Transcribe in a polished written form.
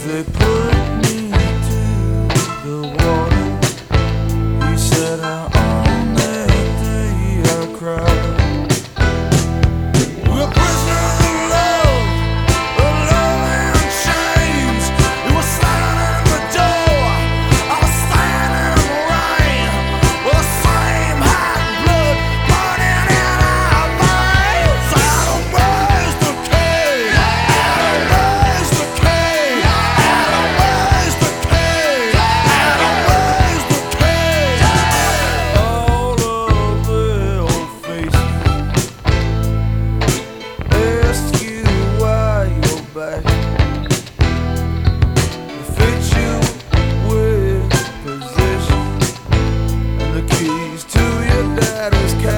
They put me to the water. He said on that day I cried. We're prisoners of love in chains. We were standing in the door, I was standing in the rain. With the same hot blood burning in our veins. Adam raised the king, Adam raised the king, Adam raised the king, Adam raised the king. All of the old faces ask you why you're back. They fit you with position and the keys to your daddy's cat.